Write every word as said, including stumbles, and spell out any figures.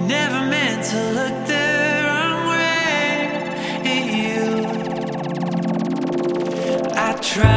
never meant to look the wrong way at you. I tried